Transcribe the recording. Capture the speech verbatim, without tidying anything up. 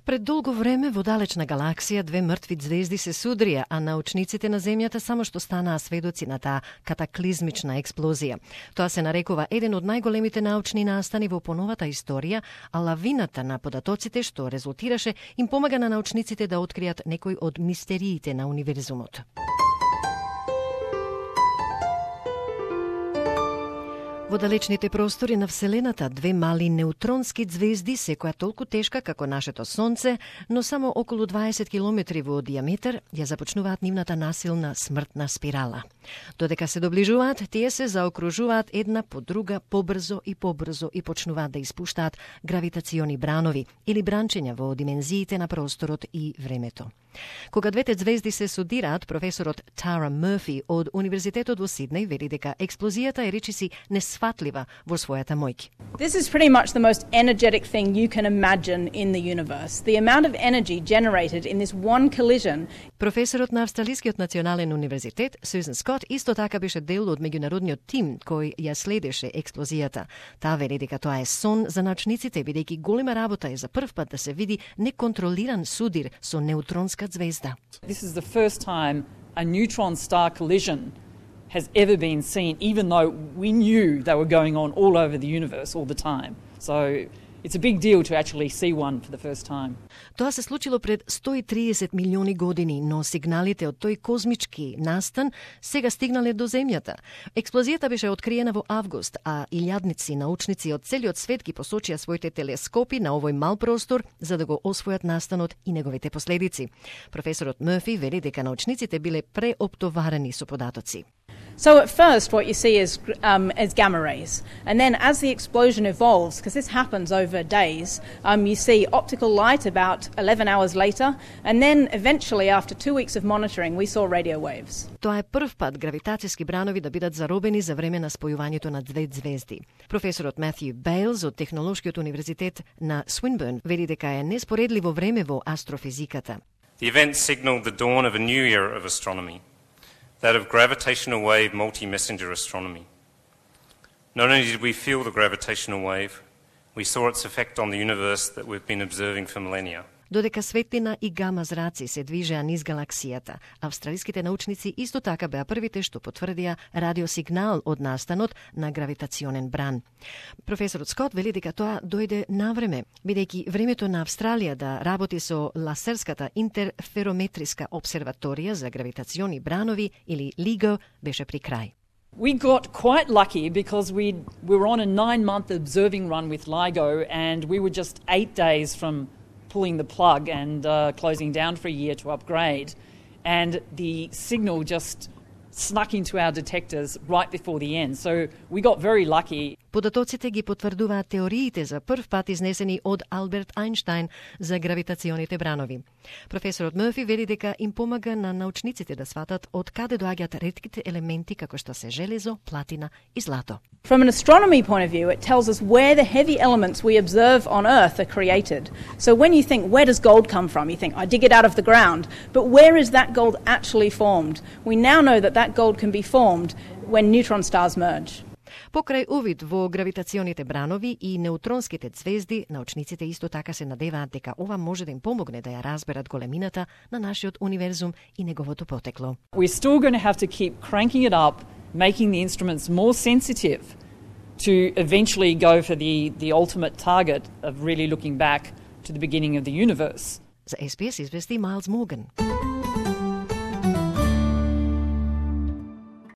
Пред долго време во далечна галаксија две мртви звезди се судрија, а научниците на Земјата само што станаа сведоци на таа катаклизмична експлозија. Тоа се нарекува еден од најголемите научни настани во поновата историја, а лавината на податоците што резултираше им помага на научниците да откријат некои од мистериите на универзумот. Во далечните простори на Вселената две мали неутронски звезди, секоја толку тешка како нашето Сонце, но само околу дваесет километри во диаметар, ја започнуваат нивната насилна смртна спирала. Додека се доближуваат, тие се заокружуваат една по друга побрзо и побрзо и почнуваат да испуштаат гравитациони бранови или бранчења во димензиите на просторот и времето. Кога двете звезди се судираат, професорот Тара Мърфи од Универзитетот во Сиднеј вели дека експлозијата е речиси несфатлива во својата моќ. This is pretty much the most energetic thing you can imagine in the universe. The amount of energy generated in this one collision. Професорот на Австралискиот национален универзитет Сюзан Скот исто така беше дел од меѓународниот тим кој ја следеше експлозијата. Таа вели дека тоа е сон за научниците, бидејќи голема работа е за прв пат да се види неконтролиран судир со неутронска звезда. This is the first time a neutron star collision has ever been seen, even though we knew they were going on all over the universe all the time. So it's a big deal to actually see one for the first time. Тоа се случило пред сто и триесет милиони години, но сигналите од тој козмички настан сега стигнале до Земјата. Експлозијата беше откриена во август, а илјадници научници од целиот свет ги посочија своите телескопи на овој мал простор за да го освојат настанот и неговите последици. Професорот Мърфи вели дека научниците биле преоптоварени со податоци. So at first what you see is, um, is gamma rays. And then as the explosion evolves, because this happens over days, um, you see optical light about eleven hours later. And then eventually after two weeks of monitoring, we saw radio waves. Тоа е прв пат гравитацијски бранови да бидат заробени за време на спојувањето на две звезди. Професорот Матју Бейлс од Технолошкиот универзитет на Свинбурн вели дека е неспоредливо време во астрофизиката. The event signaled the dawn of a new era of astronomy, that of gravitational wave multi-messenger astronomy. Not only did we feel the gravitational wave, we saw its effect on the universe that we've been observing for millennia. Додека светлина и гама зраци се движеа низ галаксијата, австралиските научници исто така беа првите што потврдија радиосигнал од настанот на гравитационен бран. Професорот Скот вели дека тоа дојде навреме, бидејќи времето на Австралија да работи со ласерската интерферометриска обсерваторија за гравитациони бранови или лиго беше при крај. We got quite lucky because we were on a nine-month observing run with LIGO and we were just eight days from pulling the plug and uh, closing down for a year to upgrade. And the signal just snuck into our detectors right before the end. So we got very lucky. Податоците ги потврдуваат теориите за прв пат изнесени од Алберт Ајнштајн за гравитационите бранови. Професорот Мърфи вели дека им помага на научниците да сватат од каде доаѓаат ретките елементи како што се железо, платина и злато. From an astronomy point of view, it tells us where the heavy elements we observe on Earth are created. So when you think, where does gold come from? You think, I dig it out of the ground. But where is that gold actually formed? We now know that that gold can be formed when neutron stars merge. Покрај увид во гравитационите бранови и неутронските звезди, научниците исто така се надеваат дека ова може да им помогне да ја разберат големината на нашиот универзум и неговото потекло. We're still going to have to keep cranking it up, making the instruments more sensitive to eventually go for the, the ultimate target of really looking back to the beginning of the universe. За Ес Би Ес извести Майлз Морган.